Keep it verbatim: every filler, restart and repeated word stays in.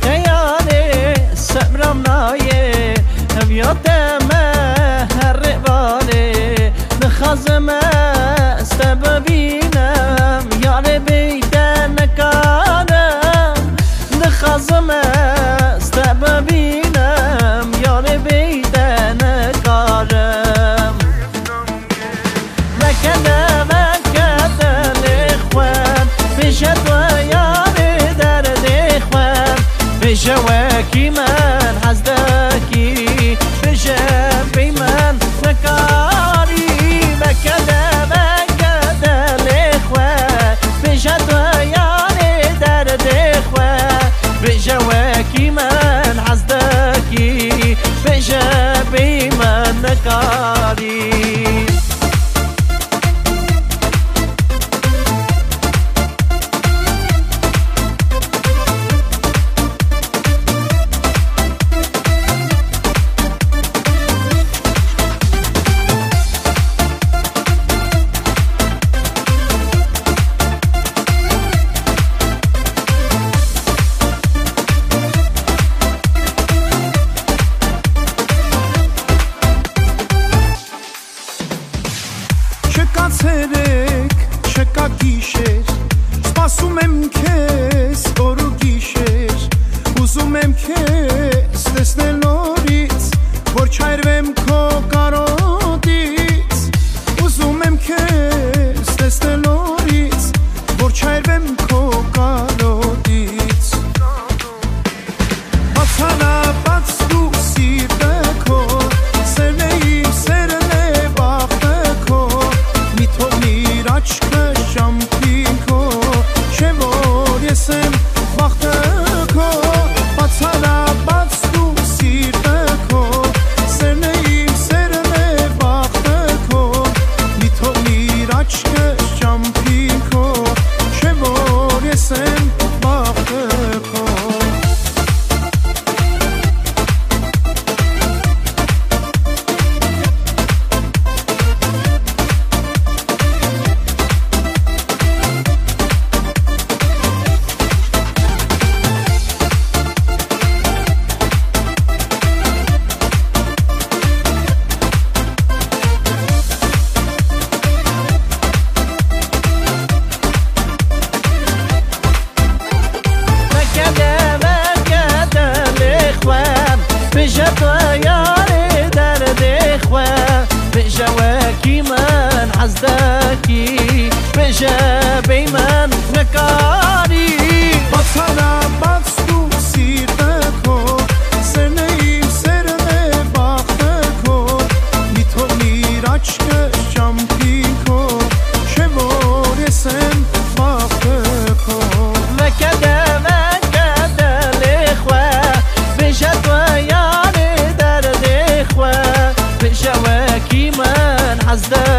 خیالی سبرم نایه هم یادم هر روالی نخازم است ببینم یار بیدن نکارم نخازم است ببینم یار بیدن نکارم نکده وکده لخوان بشد و یار درد خوان بجواكي من حزدكي بجنبي من نكاري بكذا بكذا الإخوة بجد وياني درد إخوة بجواكي من حزدكي بجنبي من نكاري Ցերեկ, չկա գիշեր, սպասում եմ քեզ օր ու գիշեր, ուզում եմ քեզ տեսնել նորից, որ չայրվեմ քո կարոտից, ուզում եմ քեզ տեսնել նորից, որ չայրվեմ քո կարոտից, բացանապած դու սիրտը քո, սերն է իմ սերն է բախտը քո, Aşkı şampiko Şevor yesem baktı ko Batsana batstu sirte ko Serneyim serne baktı ko Mitomir aşkı şampiko Şevor yesem baktı ko بجد وياري درد إخوة بجواكي من حزدكي بجابي من نكاري بطنا بطستو سيرتكو سرنيم سرنه باختكو ميتوني رачك شامبيكو شبور يسن باختكو وكذا وكذا الإخوة بجد وياري بجواكي من حزدك